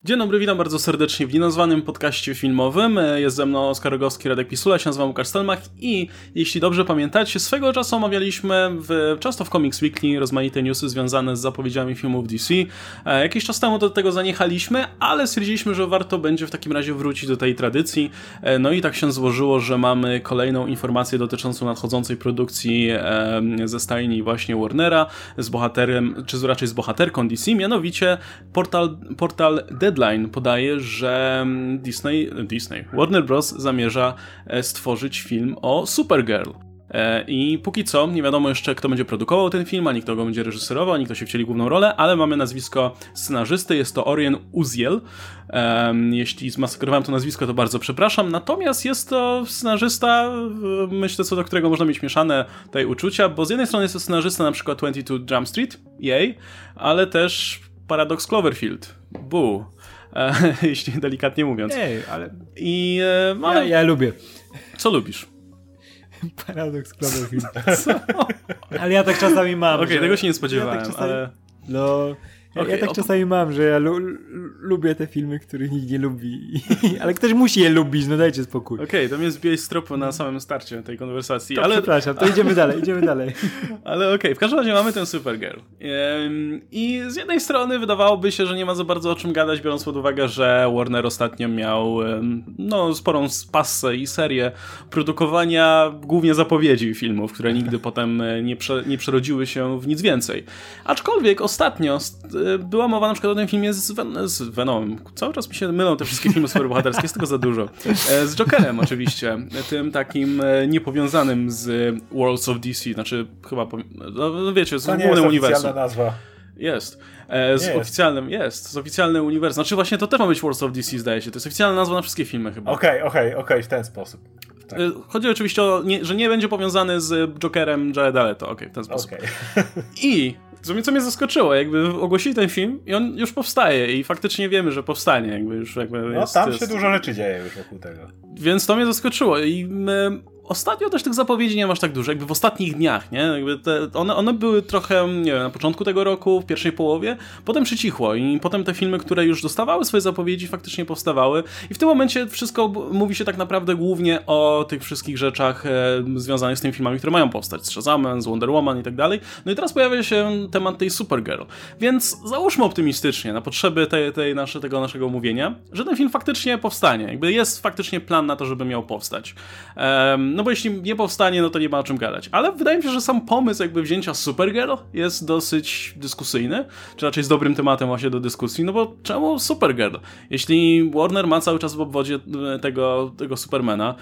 Dzień dobry, witam bardzo serdecznie w nienazwanym podcaście filmowym. Jest ze mną Oskar Rogowski, Radek Pisula, się nazywam Łukasz Stelmach i jeśli dobrze pamiętacie, swego czasu omawialiśmy często w Comics Weekly rozmaite newsy związane z zapowiedziami filmów DC. Jakiś czas temu do tego zaniechaliśmy, ale stwierdziliśmy, że warto będzie w takim razie wrócić do tej tradycji. No i tak się złożyło, że mamy kolejną informację dotyczącą nadchodzącej produkcji ze stajni właśnie Warnera z bohaterem, czy raczej z bohaterką DC, mianowicie portal Deadline podaje, że Warner Bros. Zamierza stworzyć film o Supergirl. I póki co nie wiadomo jeszcze, kto będzie produkował ten film, ani kto go będzie reżyserował, ani kto się wcieli główną rolę, ale mamy nazwisko scenarzysty, jest to Orion Uziel. Jeśli zmasakrowałem to nazwisko, to bardzo przepraszam, natomiast jest to scenarzysta, myślę, co do którego można mieć mieszane tutaj uczucia, bo z jednej strony jest to scenarzysta na przykład 22 Jump Street, jej, ale też Paradox Cloverfield, boo. Jeśli delikatnie mówiąc. Ej, ale... Ja lubię. Co lubisz? Paradox Cloverfield. Co? Ale ja tak czasami mam. Okej, tego się nie spodziewałem, ja tak czasami... ale... No... Ja tak czasami mam, że ja lubię te filmy, których nikt nie lubi. Ale ktoś musi je lubić, no dajcie spokój. Okej, to mnie zbiłeś z tropu na samym starcie tej konwersacji. To ale... Przepraszam, to idziemy dalej. Ale okej, w każdym razie mamy tę Supergirl. I z jednej strony wydawałoby się, że nie ma za bardzo o czym gadać, biorąc pod uwagę, że Warner ostatnio miał sporą passę i serię produkowania głównie zapowiedzi filmów, które nigdy potem nie przerodziły się w nic więcej. Aczkolwiek ostatnio była mowa na przykład o tym filmie z Venomem. Cały czas mi się mylą te wszystkie filmy superbohaterskie, jest tego za dużo. Z Jokerem oczywiście, tym takim niepowiązanym z Worlds of DC, znaczy chyba, no wiecie, z głównym uniwersum. To nie jest oficjalna nazwa. Jest. Z oficjalnym uniwersum. Znaczy właśnie to też ma być Worlds of DC, zdaje się. To jest oficjalna nazwa na wszystkie filmy chyba. Okej, w ten sposób. Tak. Chodzi oczywiście o, że nie będzie powiązany z Jokerem Jareda Leto. W ten sposób. I co mnie zaskoczyło, jakby ogłosili ten film i on już powstaje i faktycznie wiemy, że powstanie. Tam się dużo rzeczy dzieje już wokół tego. Więc to mnie zaskoczyło i ostatnio też tych zapowiedzi nie masz tak dużo, jakby w ostatnich dniach, nie? Jakby one były trochę, nie wiem, na początku tego roku, w pierwszej połowie, potem przycichło i potem te filmy, które już dostawały swoje zapowiedzi, faktycznie powstawały i w tym momencie wszystko mówi się tak naprawdę głównie o tych wszystkich rzeczach związanych z tymi filmami, które mają powstać, z Shazamem, z Wonder Woman i tak dalej. No i teraz pojawia się temat tej Supergirl. Więc załóżmy optymistycznie, na potrzeby tego naszego omówienia, że ten film faktycznie powstanie. Jakby jest faktycznie plan na to, żeby miał powstać. No bo jeśli nie powstanie, no to nie ma o czym gadać. Ale wydaje mi się, że sam pomysł jakby wzięcia Supergirl jest dosyć dyskusyjny, czy raczej z dobrym tematem właśnie do dyskusji, no bo czemu Supergirl? Jeśli Warner ma cały czas w obwodzie tego Supermana,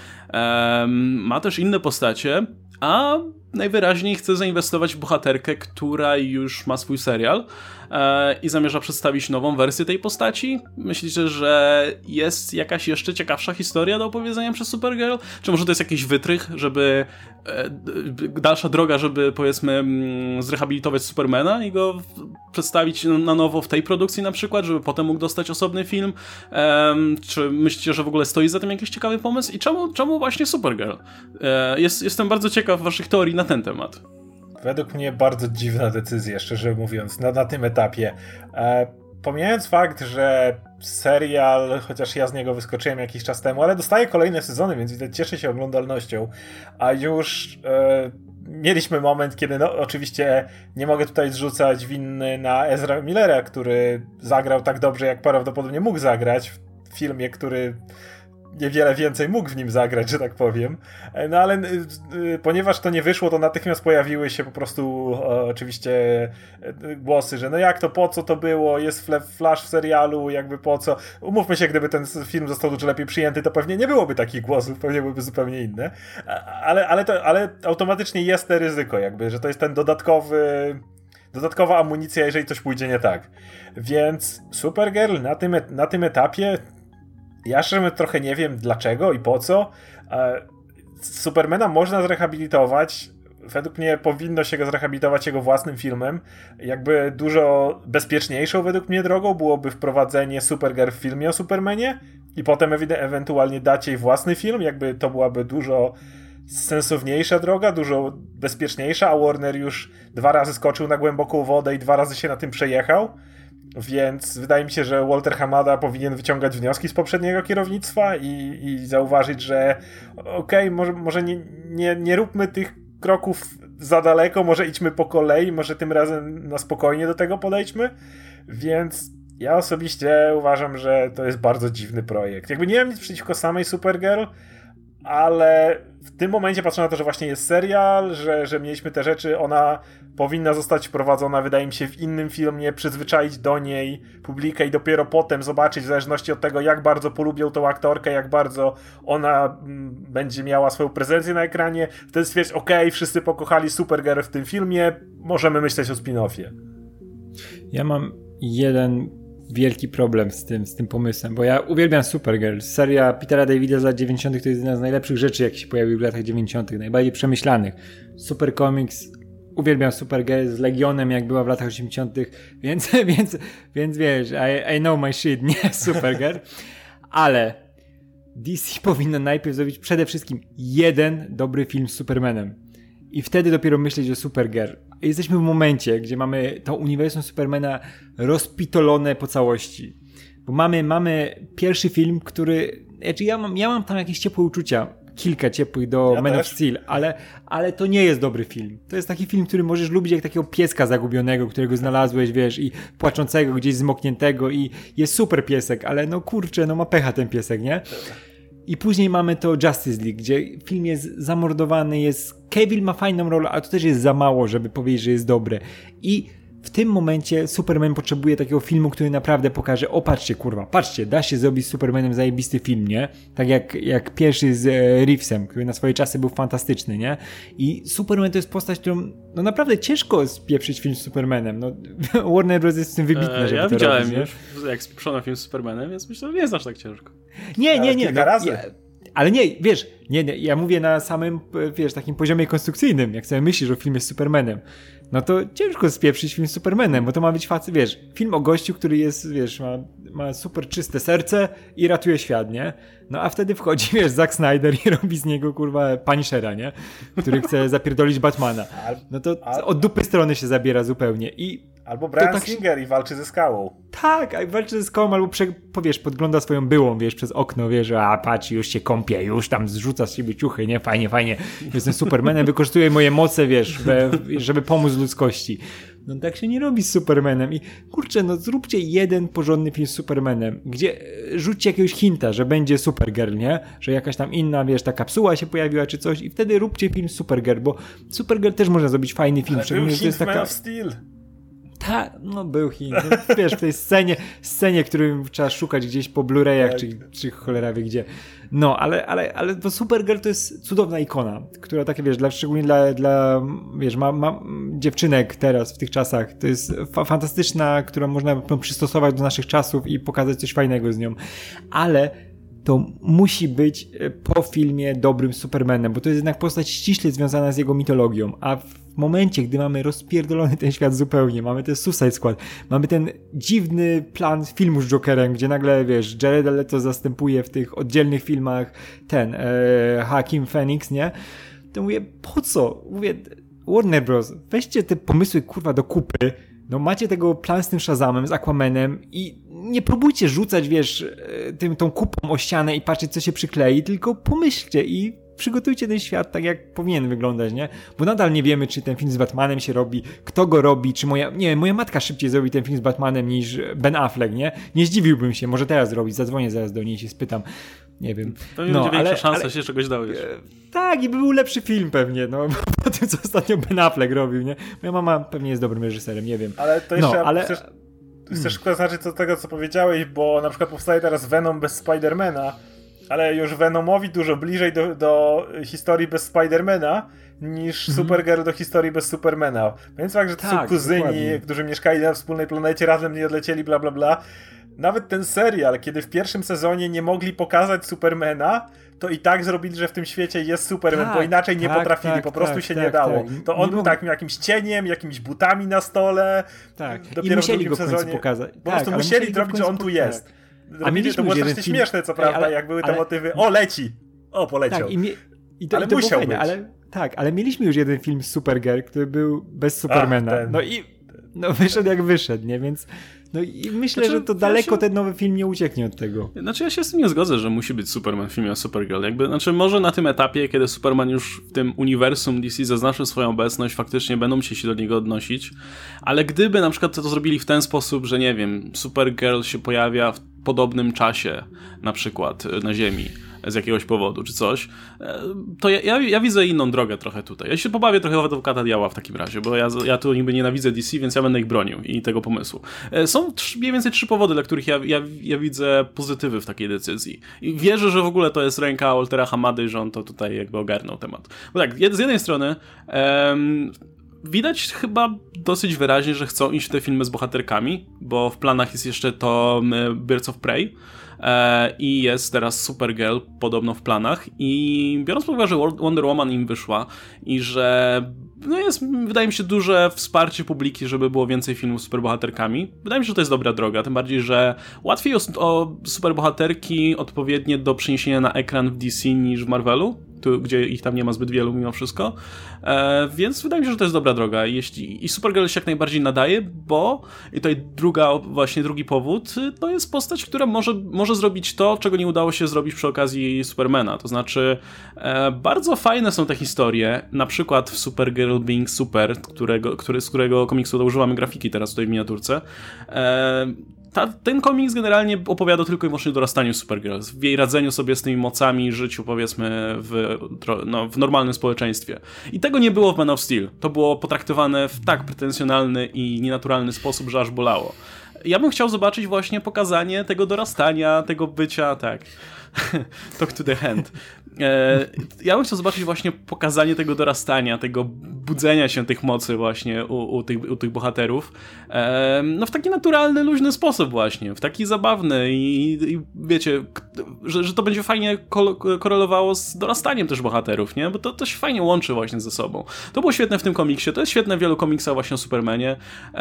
ma też inne postacie, a najwyraźniej chce zainwestować w bohaterkę, która już ma swój serial i zamierza przedstawić nową wersję tej postaci. Myślicie, że jest jakaś jeszcze ciekawsza historia do opowiedzenia przez Supergirl? Czy może to jest jakiś wytrych, żeby dalsza droga, żeby powiedzmy zrehabilitować Supermana i go przedstawić na nowo w tej produkcji na przykład, żeby potem mógł dostać osobny film? Czy myślicie, że w ogóle stoi za tym jakiś ciekawy pomysł? I czemu właśnie Supergirl? Jestem bardzo ciekaw waszych teorii na ten temat. Według mnie bardzo dziwna decyzja, szczerze mówiąc, na tym etapie. Pomijając fakt, że serial, chociaż ja z niego wyskoczyłem jakiś czas temu, ale dostaje kolejne sezony, więc widać, cieszy się oglądalnością, a już mieliśmy moment, kiedy oczywiście nie mogę tutaj zrzucać winy na Ezra Millera, który zagrał tak dobrze, jak prawdopodobnie mógł zagrać w filmie, który niewiele więcej mógł w nim zagrać, że tak powiem. No ale ponieważ to nie wyszło, to natychmiast pojawiły się po prostu oczywiście głosy, że no jak to, po co to było, jest Flash w serialu, jakby po co. Umówmy się, gdyby ten film został dużo lepiej przyjęty, to pewnie nie byłoby takich głosów, pewnie byłyby zupełnie inne. Ale automatycznie jest to ryzyko, jakby, że to jest ten dodatkowa amunicja, jeżeli coś pójdzie nie tak. Więc Supergirl na tym etapie ja szczerze trochę nie wiem dlaczego i po co. Supermana można zrehabilitować. Według mnie powinno się go zrehabilitować jego własnym filmem. Jakby dużo bezpieczniejszą według mnie drogą byłoby wprowadzenie Supergirl w filmie o Supermanie i potem ewentualnie dać jej własny film. Jakby to byłaby dużo sensowniejsza droga, dużo bezpieczniejsza, a Warner już 2 razy skoczył na głęboką wodę i 2 razy się na tym przejechał. Więc wydaje mi się, że Walter Hamada powinien wyciągać wnioski z poprzedniego kierownictwa i zauważyć, że okej, może nie róbmy tych kroków za daleko, może idźmy po kolei, może tym razem na spokojnie do tego podejdźmy. Więc ja osobiście uważam, że to jest bardzo dziwny projekt. Jakby nie mam nic przeciwko samej Supergirl, ale w tym momencie patrzę na to, że właśnie jest serial, że mieliśmy te rzeczy, ona powinna zostać wprowadzona, wydaje mi się, w innym filmie, przyzwyczaić do niej publikę i dopiero potem zobaczyć, w zależności od tego, jak bardzo polubią tą aktorkę, jak bardzo ona będzie miała swoją prezencję na ekranie, wtedy stwierdzić, okej, wszyscy pokochali Supergirl w tym filmie, możemy myśleć o spin-offie. Ja mam jeden wielki problem z tym pomysłem, bo ja uwielbiam Supergirl. Seria Petera Davida z lat 90. to jest jedna z najlepszych rzeczy, jakie się pojawiły w latach 90., najbardziej przemyślanych. Super Comics, uwielbiam Supergirl z Legionem, jak była w latach 80., więc wiesz, I know my shit, nie Supergirl, ale DC powinno najpierw zrobić przede wszystkim jeden dobry film z Supermanem i wtedy dopiero myśleć o Supergirl. Jesteśmy w momencie, gdzie mamy to uniwersum Supermana rozpitolone po całości. Bo mamy pierwszy film, który... Znaczy ja mam tam jakieś ciepłe uczucia, kilka ciepłych do Man of Steel, ale to nie jest dobry film. To jest taki film, który możesz lubić jak takiego pieska zagubionego, którego znalazłeś, wiesz, i płaczącego, gdzieś zmokniętego i jest super piesek, ale no kurczę, no ma pecha ten piesek, nie? I później mamy to Justice League, gdzie film jest zamordowany, Cavill ma fajną rolę, ale to też jest za mało, żeby powiedzieć, że jest dobre. I w tym momencie Superman potrzebuje takiego filmu, który naprawdę pokaże, o patrzcie, kurwa, patrzcie, da się zrobić z Supermanem zajebisty film, nie? Tak jak pierwszy z Reevesem, który na swoje czasy był fantastyczny, nie? I Superman to jest postać, którą no naprawdę ciężko spieprzyć film z Supermanem. No, Warner Bros. Jest w tym wybitny, żeby ja to widziałem robić, już, jak spieprzono film z Supermanem, więc myślę, że nie jest aż tak ciężko. Nie. Kilka razy. Ale nie, wiesz, nie, ja mówię na samym, wiesz, takim poziomie konstrukcyjnym, jak sobie myślisz o filmie z Supermanem, no to ciężko spieprzyć film z Supermanem, bo to ma być wiesz, film o gościu, który jest, wiesz, ma super czyste serce i ratuje świat, nie? No a wtedy wchodzi, wiesz, Zack Snyder i robi z niego, kurwa, Punishera, nie? Który chce zapierdolić Batmana. No to od dupy strony się zabiera zupełnie i... Albo Bryan Singer i walczy ze skałą. Tak, a walczy ze skałą, albo wiesz, podgląda swoją byłą, wiesz, przez okno, wiesz, a patrz, już się kąpie, już tam zrzuca z siebie ciuchy, nie? Fajnie, jestem Supermanem, wykorzystuję moje moce, wiesz, żeby pomóc ludzkości. No tak się nie robi z Supermanem i kurczę, no zróbcie jeden porządny film z Supermanem, gdzie rzućcie jakiegoś hinta, że będzie Supergirl, nie? Że jakaś tam inna, wiesz, ta kapsuła się pojawiła czy coś i wtedy róbcie film z Supergirl, bo Supergirl też można zrobić fajny film. Ale był hint Man of Steel. Tak, no był hint. No, wiesz, w tej scenie, którym trzeba szukać gdzieś po Blu-rayach, czy cholera wie gdzie. No, ale bo Supergirl to jest cudowna ikona, która takie, wiesz, szczególnie dla wiesz, ma dziewczynek teraz, w tych czasach, to jest fantastyczna, którą można przystosować do naszych czasów i pokazać coś fajnego z nią. Ale to musi być po filmie dobrym Supermanem, bo to jest jednak postać ściśle związana z jego mitologią, a w momencie, gdy mamy rozpierdolony ten świat zupełnie, mamy ten Suicide Squad, mamy ten dziwny plan filmu z Jokerem, gdzie nagle, wiesz, Jared Leto zastępuje w tych oddzielnych filmach Joaquin Phoenix, nie? To mówię, po co? Mówię, Warner Bros., weźcie te pomysły, kurwa, do kupy, no macie tego plan z tym Shazamem, z Aquamanem i nie próbujcie rzucać, wiesz, tą kupą o ścianę i patrzeć, co się przyklei, tylko pomyślcie i przygotujcie ten świat tak, jak powinien wyglądać, nie? Bo nadal nie wiemy, czy ten film z Batmanem się robi, kto go robi, czy moja matka szybciej zrobi ten film z Batmanem niż Ben Affleck, nie? Nie zdziwiłbym się, może teraz zrobić, zadzwonię zaraz do niej i się spytam, nie wiem. Pewnie będzie większa szansa, się czegoś dowiesz. Tak, i by był lepszy film pewnie, no, po tym, co ostatnio Ben Affleck robił, nie? Moja mama pewnie jest dobrym reżyserem, nie wiem. Ale to jeszcze chcesz zaznaczyć do tego, co powiedziałeś, bo na przykład powstaje teraz Venom bez Spidermana, ale już Venomowi dużo bliżej do historii bez Spidermana niż Supergirl do historii bez Supermana. Więc fakt, że to są kuzyni, dokładnie, którzy mieszkali na wspólnej planecie, razem nie odlecieli, bla bla bla. Nawet ten serial, kiedy w pierwszym sezonie nie mogli pokazać Supermana, to i tak zrobili, że w tym świecie jest Superman, bo inaczej nie potrafili, po prostu się nie dało. To on był takim jakimś cieniem, jakimiś butami na stole. Tak. Dopiero i musieli w drugim go w sezonie pokazać. Po prostu musieli zrobić, że on tu jest. A mieliśmy to było strasznie śmieszne, co prawda, jak były te motywy. O, leci! O, poleciał. Tak, ale musiał być. Ale mieliśmy już jeden film Supergirl, który był bez Supermana. No wyszedł jak wyszedł, nie? Więc No i myślę, że to daleko ten nowy film nie ucieknie od tego. Znaczy ja się z tym nie zgodzę, że musi być Superman w filmie o Supergirl. Znaczy może na tym etapie, kiedy Superman już w tym uniwersum DC zaznaczył swoją obecność, faktycznie będą się do niego odnosić, ale gdyby na przykład to zrobili w ten sposób, że nie wiem, Supergirl się pojawia w podobnym czasie na przykład na Ziemi z jakiegoś powodu, czy coś, to ja widzę inną drogę trochę tutaj. Ja się pobawię trochę w adwokata diabła w takim razie, bo ja tu niby nienawidzę DC, więc ja będę ich bronił i tego pomysłu. Są mniej więcej 3 powody, dla których ja widzę pozytywy w takiej decyzji. I wierzę, że w ogóle to jest ręka Waltera Hamady, że on to tutaj jakby ogarnął temat. Bo tak, z jednej strony widać chyba dosyć wyraźnie, że chcą iść w te filmy z bohaterkami, bo w planach jest jeszcze to Birds of Prey i jest teraz Supergirl podobno w planach i biorąc pod uwagę, że Wonder Woman im wyszła i że jest, wydaje mi się, duże wsparcie publiki, żeby było więcej filmów z superbohaterkami. Wydaje mi się, że to jest dobra droga, tym bardziej, że łatwiej o superbohaterki odpowiednie do przeniesienia na ekran w DC niż w Marvelu, gdzie ich tam nie ma zbyt wielu mimo wszystko, więc wydaje mi się, że to jest dobra droga. I Supergirl się jak najbardziej nadaje, bo i tutaj drugi powód, to jest postać, która może zrobić to, czego nie udało się zrobić przy okazji Supermana, to znaczy bardzo fajne są te historie, na przykład w Supergirl Being Super, z którego komiksu używamy grafiki teraz tutaj w miniaturce. Ten komiks generalnie opowiada tylko i wyłącznie o dorastaniu Supergirl, w jej radzeniu sobie z tymi mocami, życiu powiedzmy w normalnym społeczeństwie. I tego nie było w Man of Steel. To było potraktowane w tak pretensjonalny i nienaturalny sposób, że aż bolało. Ja bym chciał zobaczyć właśnie pokazanie tego dorastania, tego bycia, tak, talk to the hand. Ja bym chciał zobaczyć właśnie pokazanie tego dorastania, tego budzenia się tych mocy właśnie u tych bohaterów w taki naturalny, luźny sposób właśnie, w taki zabawny i wiecie, że to będzie fajnie korelowało z dorastaniem też bohaterów, nie? Bo to się fajnie łączy właśnie ze sobą. To było świetne w tym komiksie, to jest świetne w wielu komiksach właśnie o Supermanie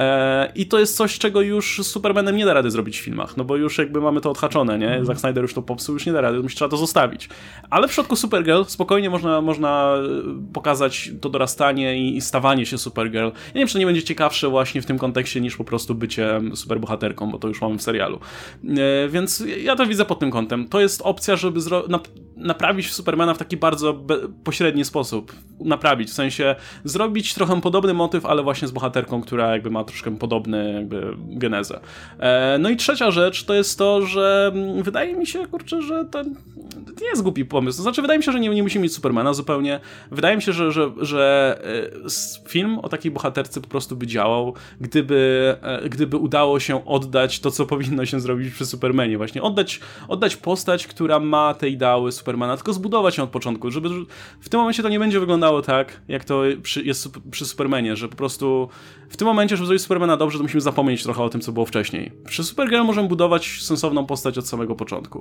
i to jest coś, czego już z Supermanem nie da rady zrobić w filmach, no bo już jakby mamy to odhaczone, nie? Zack Snyder już to popsuł, już nie da rady, trzeba to zostawić. Ale w przypadku Supergirl spokojnie można pokazać to dorastanie i stawanie się Supergirl. Ja nie wiem, czy to nie będzie ciekawsze właśnie w tym kontekście niż po prostu bycie superbohaterką, bo to już mamy w serialu. Więc ja to widzę pod tym kątem. To jest opcja, żeby naprawić Supermana w taki bardzo pośredni sposób. Naprawić, w sensie zrobić trochę podobny motyw, ale właśnie z bohaterką, która jakby ma troszkę podobny jakby genezę. No i trzecia rzecz to jest to, że wydaje mi się, kurczę, że to nie jest głupi pomysł. To znaczy, wydaje mi się, że nie musimy mieć Supermana zupełnie. Wydaje mi się, że film o takiej bohaterce po prostu by działał, gdyby udało się oddać to, co powinno się zrobić przy Supermanie. Właśnie oddać postać, która ma te ideały Supermana, tylko zbudować ją od początku, żeby w tym momencie to nie będzie wyglądało tak, jak to jest przy Supermanie, że po prostu w tym momencie, żeby zrobić Supermana dobrze, to musimy zapomnieć trochę o tym, co było wcześniej. Przy Supergirl możemy budować sensowną postać od samego początku.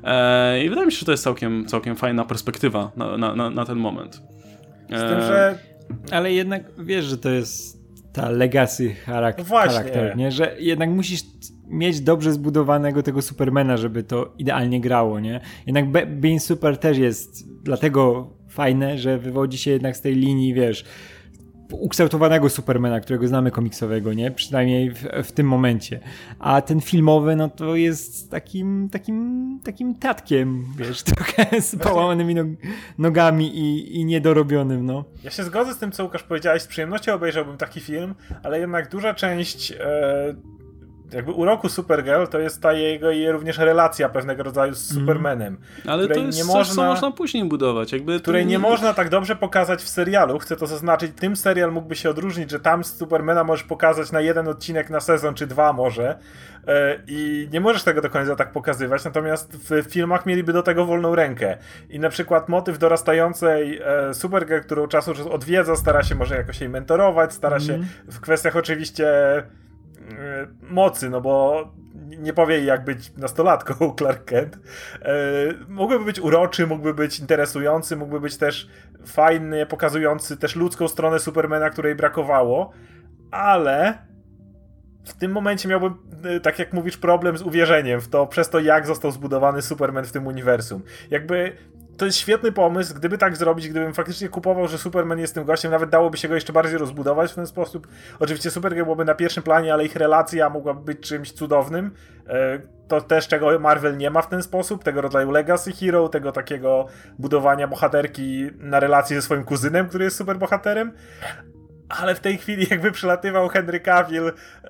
I wydaje mi się, że to jest całkiem fajna perspektywa na ten moment. Z tym, że... Ale jednak wiesz, że to jest ta legacy charakter, nie? Że jednak musisz mieć dobrze zbudowanego tego Supermana, żeby to idealnie grało, nie? Jednak Being Super też jest dlatego fajne, że wywodzi się jednak z tej linii, wiesz, ukształtowanego Supermana, którego znamy komiksowego, nie? Przynajmniej w tym momencie. A ten filmowy, no to jest takim tatkiem, wiesz, trochę z połamanymi nogami i niedorobionym, no. Ja się zgodzę z tym, co Łukasz powiedziałeś, z przyjemnością obejrzałbym taki film, ale jednak duża część jakby uroku Supergirl to jest ta jej również relacja pewnego rodzaju z Supermanem. Ale to jest coś, co można później budować. Której nie można tak dobrze pokazać w serialu. Chcę to zaznaczyć. Tym serial mógłby się odróżnić, że tam Supermana możesz pokazać na jeden odcinek na sezon, czy 2 może. I nie możesz tego do końca tak pokazywać. Natomiast w filmach mieliby do tego wolną rękę. I na przykład motyw dorastającej Supergirl, którą czasem odwiedza, stara się może jakoś jej mentorować, stara się w kwestiach oczywiście mocy, no bo nie powie jej, jak być nastolatką Clark Kent. Mógłby być uroczy, mógłby być interesujący, mógłby być też fajny, pokazujący też ludzką stronę Supermana, której brakowało, ale w tym momencie miałbym, tak jak mówisz, problem z uwierzeniem w to, przez to, jak został zbudowany Superman w tym uniwersum. Jakby to jest świetny pomysł, gdyby tak zrobić, gdybym faktycznie kupował, że Superman jest tym gościem, nawet dałoby się go jeszcze bardziej rozbudować w ten sposób. Oczywiście Supergirl byłoby na pierwszym planie, ale ich relacja mogłaby być czymś cudownym. To też, czego Marvel nie ma w ten sposób, tego rodzaju legacy hero, tego takiego budowania bohaterki na relacji ze swoim kuzynem, który jest superbohaterem. Ale w tej chwili jakby przylatywał Henry Cavill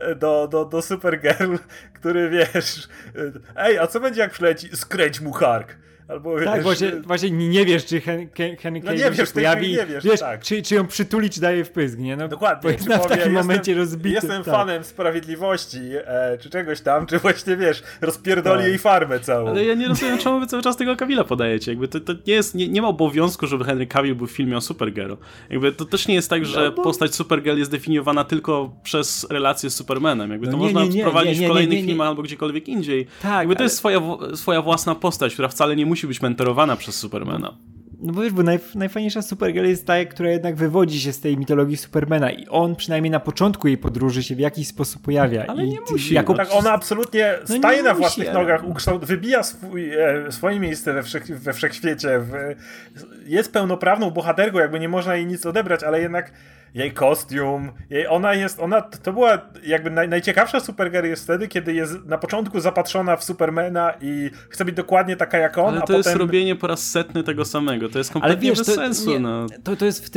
do Supergirl, który wiesz, ej, a co będzie jak przyleci? Skręć mu kark. Albo, tak, właśnie nie wiesz, czy Henry Cavill się pojawi, nie wiesz tak. czy ją przytuli, czy daje wpysk, nie? No, dokładnie. Jest w takim momencie rozbity. Jestem fanem sprawiedliwości, czy czegoś tam, czy właśnie, wiesz, rozpierdoli jej farmę całą. Ale ja nie rozumiem, czemu wy cały czas tego Cavilla podajecie. Jakby to nie jest, nie ma obowiązku, żeby Henry Cavill był w filmie o Supergirl. Jakby to też nie jest tak, że postać Supergirl jest definiowana tylko przez relację z Supermanem. Jakby to można wprowadzić w kolejnych filmach albo gdziekolwiek indziej. Tak, jakby to jest swoja własna postać, która wcale nie musi być mentorowana przez Supermana. No bo wiesz, bo najfajniejsza Supergirl jest ta, która jednak wywodzi się z tej mitologii Supermana i on przynajmniej na początku jej podróży się w jakiś sposób pojawia. Ale nie musi. Tak, ona absolutnie staje na własnych nogach, wybija swoje miejsce we wszechświecie, jest pełnoprawną bohaterką, jakby nie można jej nic odebrać, ale jednak jej kostium, to była jakby najciekawsza Supergirl jest wtedy, kiedy jest na początku zapatrzona w Supermana i chce być dokładnie taka jak on, ale to jest robienie po raz setny tego samego, to jest kompletnie bez sensu. To jest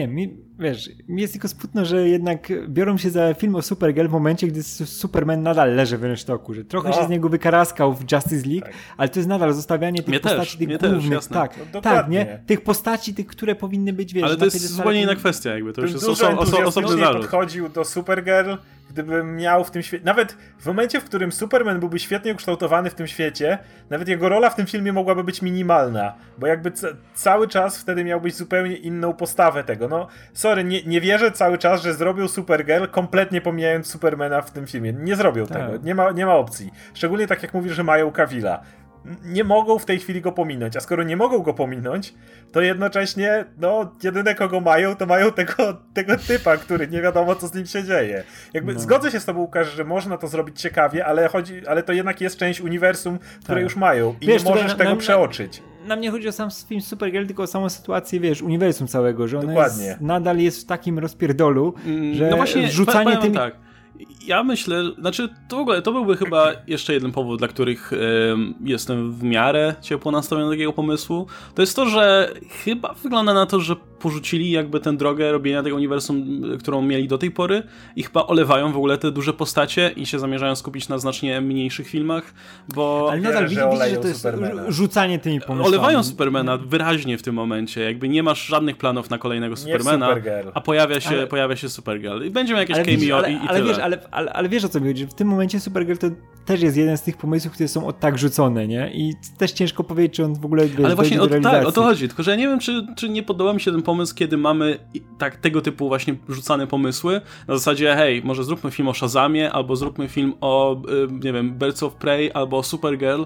wiesz, mi jest tylko smutno, że jednak biorą się za film o Supergirl w momencie, gdy Superman nadal leży w rynsztoku, że trochę się z niego wykaraskał w Justice League, ale to jest nadal zostawianie tych postaci, tych głównych, tak, nie? Tych postaci, tych, które powinny być, wiesz, ale to jest zupełnie inna kwestia, jakby to już jest osobny zarzut. Podchodził do Supergirl, gdybym miał w tym świecie, nawet w momencie, w którym Superman byłby świetnie ukształtowany w tym świecie, nawet jego rola w tym filmie mogłaby być minimalna, bo jakby cały czas wtedy miałbyś zupełnie inną postawę tego. No, sorry, nie wierzę cały czas, że zrobił Supergirl, kompletnie pomijając Supermana w tym filmie. Nie zrobią tego, nie ma opcji. Szczególnie tak jak mówisz, że mają Cavilla. Nie mogą w tej chwili go pominąć, a skoro nie mogą go pominąć, to jednocześnie, jedyne kogo mają, to mają tego typa, który nie wiadomo co z nim się dzieje. Jakby zgodzę się z tobą, Łukasz, że można to zrobić ciekawie, ale to jednak jest część uniwersum, które już mają i wiesz, nie możesz tego przeoczyć. Na mnie chodzi o sam film Supergirl, tylko o samą sytuację, wiesz, uniwersum całego, że ona nadal jest w takim rozpierdolu, że rzucanie tym... Tak. Ja myślę, to w ogóle to byłby chyba jeszcze jeden powód, dla których jestem w miarę ciepło nastawiony do takiego pomysłu. To jest to, że chyba wygląda na to, że porzucili jakby tę drogę robienia tego uniwersum, którą mieli do tej pory i chyba olewają w ogóle te duże postacie i się zamierzają skupić na znacznie mniejszych filmach, bo... Ale nadal widzisz, że to jest rzucanie tymi pomysłami. Olewają Supermana wyraźnie w tym momencie, jakby nie masz żadnych planów na kolejnego Supermana, a pojawia się Supergirl i będziemy jakieś cameo i tyle. Wiesz, ale wiesz o co mi chodzi, że w tym momencie Supergirl to też jest jeden z tych pomysłów, które są tak rzucone, nie? I też ciężko powiedzieć, czy on w ogóle ale właśnie o to chodzi, tylko że ja nie wiem, czy nie podoba mi się ten pomysł, kiedy mamy tego typu właśnie rzucane pomysły, na zasadzie, hej, może zróbmy film o Shazamie, albo zróbmy film o, nie wiem, Birds of Prey, albo o Supergirl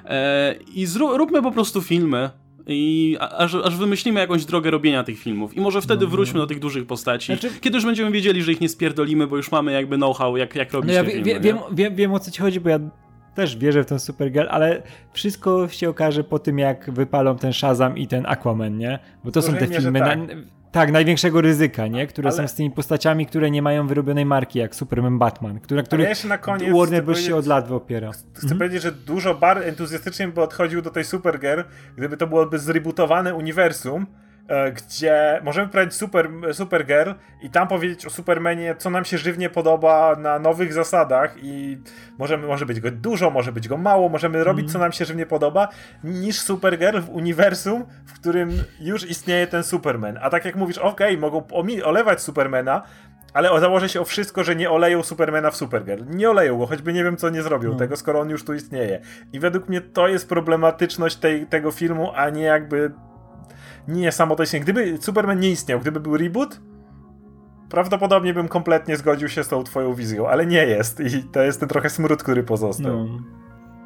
i róbmy po prostu filmy, i aż wymyślimy jakąś drogę robienia tych filmów i może wtedy wróćmy do tych dużych postaci, kiedy już będziemy wiedzieli, że ich nie spierdolimy, bo już mamy jakby know-how, jak robić te filmy. Wiem o co ci chodzi, bo ja też wierzę w ten Supergirl, ale wszystko się okaże po tym, jak wypalą ten Shazam i ten Aquaman, nie? Bo to są te filmy największego ryzyka, nie? Które są z tymi postaciami, które nie mają wyrobionej marki, jak Superman, Batman, których Warner Bros. Się od lat opiera. Chcę powiedzieć, że dużo bardziej entuzjastycznie by odchodził do tej Supergirl, gdyby to byłoby zrebootowane uniwersum, gdzie możemy prowadzić Supergirl i tam powiedzieć o Supermanie, co nam się żywnie podoba na nowych zasadach i może być go dużo, może być go mało, możemy robić, co nam się żywnie podoba, niż Supergirl w uniwersum, w którym już istnieje ten Superman. A tak jak mówisz, mogą olewać Supermana, ale założę się o wszystko, że nie oleją Supermana w Supergirl. Nie oleją go, choćby nie wiem, co nie zrobią tego, skoro on już tu istnieje. I według mnie to jest problematyczność tego filmu, a nie jakby... Nie samo to istnieje. Gdyby Superman nie istniał, gdyby był reboot, prawdopodobnie bym kompletnie zgodził się z tą twoją wizją, ale nie jest i to jest ten trochę smród, który pozostał.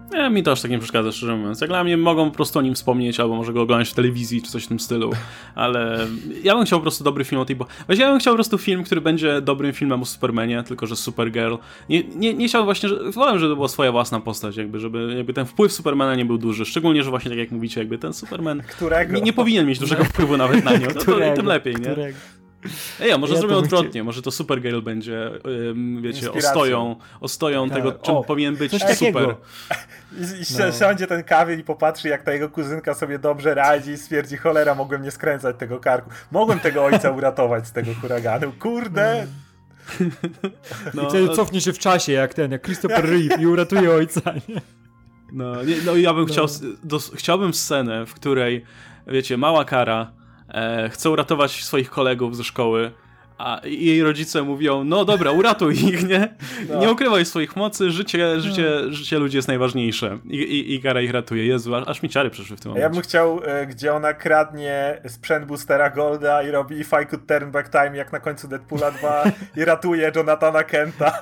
Mi to aż tak nie przeszkadza, szczerze mówiąc. Jak dla mnie mogą po prostu o nim wspomnieć, albo może go oglądać w telewizji, czy coś w tym stylu. Ale ja bym chciał po prostu dobry film o tej... Właśnie ja bym chciał po prostu film, który będzie dobrym filmem o Supermanie, tylko że Supergirl. Nie chciałbym właśnie... Wolę, żeby to była swoja własna postać, żeby ten wpływ Supermana nie był duży. Szczególnie, że właśnie tak jak mówicie, jakby ten Superman nie powinien mieć dużego wpływu nawet na nią. To tym lepiej, nie? Może zrobię odwrotnie, może to Supergirl będzie, wiecie, ostoją tak, tego, czym powinien być super. I siądzie ten Cavill i popatrzy, jak ta jego kuzynka sobie dobrze radzi i stwierdzi, cholera, mogłem nie skręcać tego karku. Mogłem tego ojca uratować z tego huraganu. Kurde! I wtedy cofnie się w czasie, jak Christopher Reeve i uratuje ojca. Nie? Ja bym chciałbym scenę, w której, wiecie, mała Kara chce uratować swoich kolegów ze szkoły, a jej rodzice mówią, no dobra, uratuj ich, nie? No. Nie ukrywaj swoich mocy, życie ludzi jest najważniejsze. I Kara ich ratuje. Jezu, aż mi ciary przeszły w tym momencie. Ja bym chciał, gdzie ona kradnie sprzęt Boostera Golda i robi If I Could Turn Back Time, jak na końcu Deadpoola 2 i ratuje Jonathana Kenta.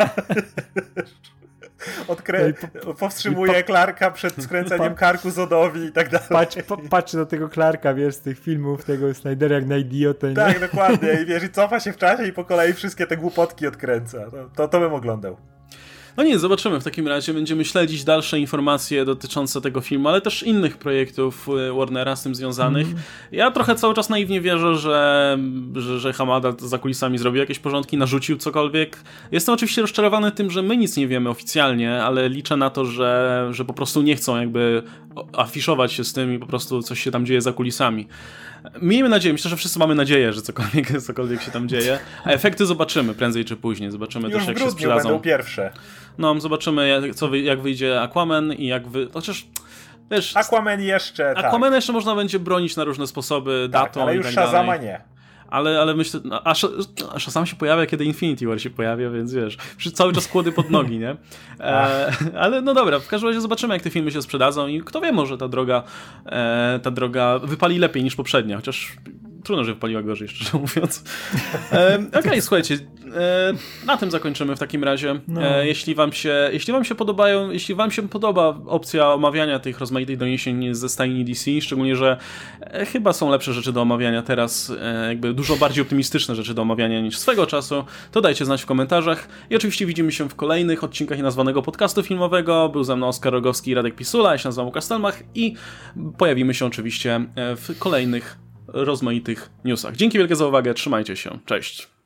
Powstrzymuje Clarka przed skręceniem karku Zodowi i tak dalej. Patrzy na tego Clarka, wiesz, z tych filmów, tego Snydera jak na idiotę. Tak, dokładnie. I wiesz, i cofa się w czasie i po kolei wszystkie te głupotki odkręca. To bym oglądał. No nie, zobaczymy w takim razie. Będziemy śledzić dalsze informacje dotyczące tego filmu, ale też innych projektów Warnera z tym związanych. Ja trochę cały czas naiwnie wierzę, że Hamada za kulisami zrobił jakieś porządki, narzucił cokolwiek. Jestem oczywiście rozczarowany tym, że my nic nie wiemy oficjalnie, ale liczę na to, że po prostu nie chcą jakby afiszować się z tym i po prostu coś się tam dzieje za kulisami. Miejmy nadzieję, myślę, że wszyscy mamy nadzieję, że cokolwiek się tam dzieje, a efekty zobaczymy prędzej czy później. Zobaczymy też, jak się sprzedadzą. Będą pierwsze. No, zobaczymy, jak wyjdzie Aquaman i chociaż, wiesz... Aquaman jeszcze, Aquaman jeszcze można będzie bronić na różne sposoby, datą ale i już tak Shazama dalej. nie. Ale myślę, a Shazam się pojawia, kiedy Infinity War się pojawia, więc wiesz, cały czas kłody pod nogi, nie? Ale no dobra, w każdym razie zobaczymy, jak te filmy się sprzedadzą i kto wie, może ta droga wypali lepiej niż poprzednia, chociaż trudno, że wypaliła gorzej, szczerze mówiąc. Okej, słuchajcie, na tym zakończymy w takim razie. Jeśli wam się podoba opcja omawiania tych rozmaitych doniesień ze stajni DC, szczególnie, że chyba są lepsze rzeczy do omawiania teraz, jakby dużo bardziej optymistyczne rzeczy do omawiania niż swego czasu, to dajcie znać w komentarzach. I oczywiście widzimy się w kolejnych odcinkach nienazwanego podcastu filmowego. Był ze mną Oskar Rogowski i Radek Pisula, ja się nazywam Łukasz Stelmach i pojawimy się oczywiście w kolejnych rozmaitych newsach. Dzięki wielkie za uwagę, trzymajcie się, cześć.